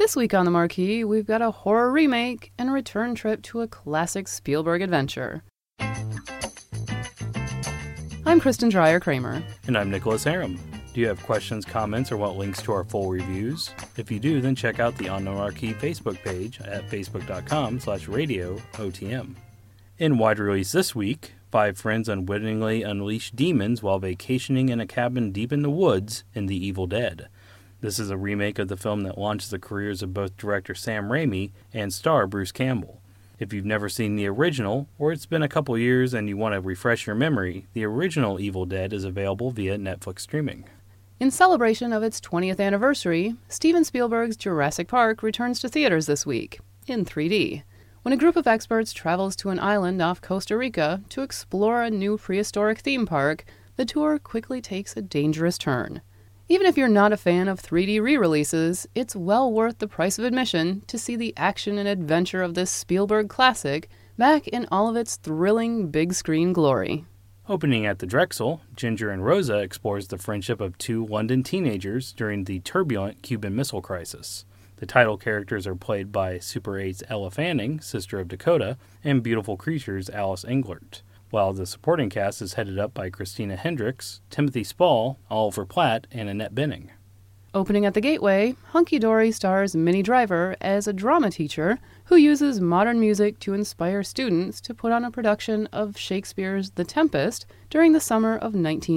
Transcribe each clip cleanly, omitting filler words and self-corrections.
This week on the Marquee, we've got a horror remake and a return trip to a classic Spielberg adventure. I'm Kristen Dreyer-Kramer. And I'm Nicholas Aram. Do you have questions, comments, or want links to our full reviews? If you do, then check out the On the Marquee Facebook page at facebook.com/radiootm. In wide release this week, 5 friends unwittingly unleash demons while vacationing in a cabin deep in the woods in The Evil Dead. This is a remake of the film that launched the careers of both director Sam Raimi and star Bruce Campbell. If you've never seen the original, or it's been a couple years and you want to refresh your memory, the original Evil Dead is available via Netflix streaming. In celebration of its 20th anniversary, Steven Spielberg's Jurassic Park returns to theaters this week, in 3D. When a group of experts travels to an island off Costa Rica to explore a new prehistoric theme park, the tour quickly takes a dangerous turn. Even if you're not a fan of 3D re-releases, it's well worth the price of admission to see the action and adventure of this Spielberg classic back in all of its thrilling big-screen glory. Opening at the Drexel, Ginger and Rosa explores the friendship of 2 London teenagers during the turbulent Cuban Missile Crisis. The title characters are played by Super 8's Ella Fanning, sister of Dakota, and Beautiful Creatures' Alice Englert, while the supporting cast is headed up by Christina Hendricks, Timothy Spall, Oliver Platt, and Annette Bening. Opening at the Gateway, Hunky Dory stars Minnie Driver as a drama teacher who uses modern music to inspire students to put on a production of Shakespeare's The Tempest during the summer of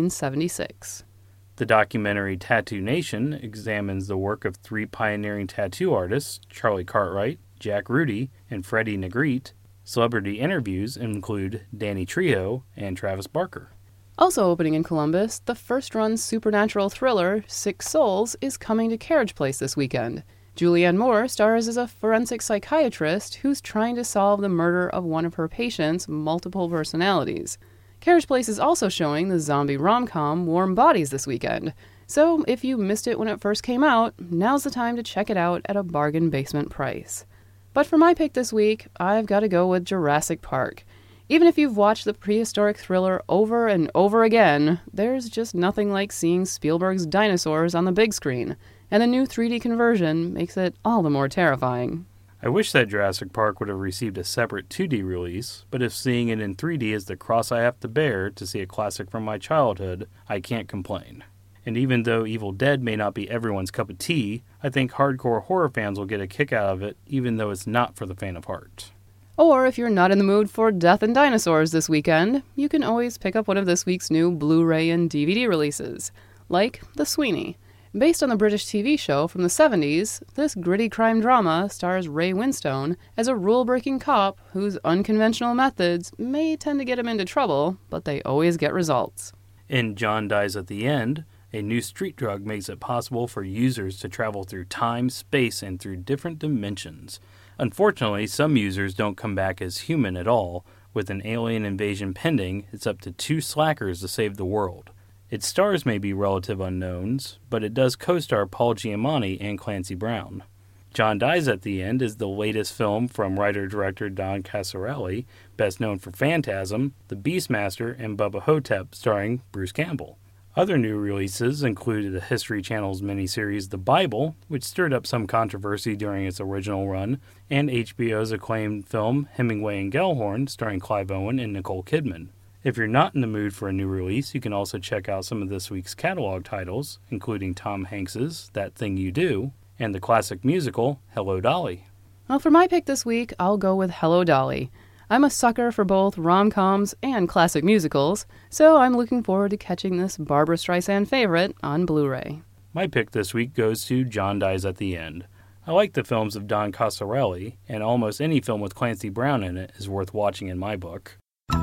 1976. The documentary Tattoo Nation examines the work of 3 pioneering tattoo artists, Charlie Cartwright, Jack Rudy, and Freddie Negrete. Celebrity interviews include Danny Trejo and Travis Barker. Also opening in Columbus, the first-run supernatural thriller Sick Souls is coming to Carriage Place this weekend. Julianne Moore stars as a forensic psychiatrist who's trying to solve the murder of one of her patients' multiple personalities. Carriage Place is also showing the zombie rom-com Warm Bodies this weekend. So if you missed it when it first came out, now's the time to check it out at a bargain basement price. But for my pick this week, I've got to go with Jurassic Park. Even if you've watched the prehistoric thriller over and over again, there's just nothing like seeing Spielberg's dinosaurs on the big screen, and the new 3D conversion makes it all the more terrifying. I wish that Jurassic Park would have received a separate 2D release, but if seeing it in 3D is the cross I have to bear to see a classic from my childhood, I can't complain. And even though Evil Dead may not be everyone's cup of tea, I think hardcore horror fans will get a kick out of it, even though it's not for the faint of heart. Or if you're not in the mood for death and dinosaurs this weekend, you can always pick up one of this week's new Blu-ray and DVD releases, like The Sweeney. Based on the British TV show from the 70s, this gritty crime drama stars Ray Winstone as a rule-breaking cop whose unconventional methods may tend to get him into trouble, but they always get results. In John Dies at the End, a new street drug makes it possible for users to travel through time, space, and through different dimensions. Unfortunately, some users don't come back as human at all. With an alien invasion pending, it's up to 2 slackers to save the world. Its stars may be relative unknowns, but it does co-star Paul Giamatti and Clancy Brown. John Dies at the End is the latest film from writer-director Don Coscarelli, best known for Phantasm, The Beastmaster, and Bubba Hotep, starring Bruce Campbell. Other new releases included the History Channel's miniseries The Bible, which stirred up some controversy during its original run, and HBO's acclaimed film Hemingway and Gellhorn, starring Clive Owen and Nicole Kidman. If you're not in the mood for a new release, you can also check out some of this week's catalog titles, including Tom Hanks's That Thing You Do, and the classic musical Hello, Dolly. Well, for my pick this week, I'll go with Hello, Dolly. I'm a sucker for both rom-coms and classic musicals, so I'm looking forward to catching this Barbra Streisand favorite on Blu-ray. My pick this week goes to John Dies at the End. I like the films of Don Coscarelli, and almost any film with Clancy Brown in it is worth watching in my book.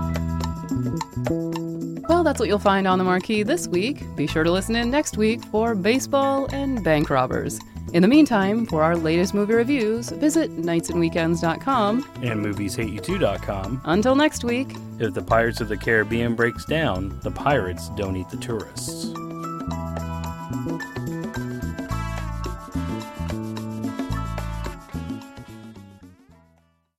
Well, that's what you'll find on the Marquee this week. Be sure to listen in next week for baseball and bank robbers. In the meantime, for our latest movie reviews, visit nightsandweekends.com and movieshateyou2.com. Until next week. If the Pirates of the Caribbean breaks down, the pirates don't eat the tourists.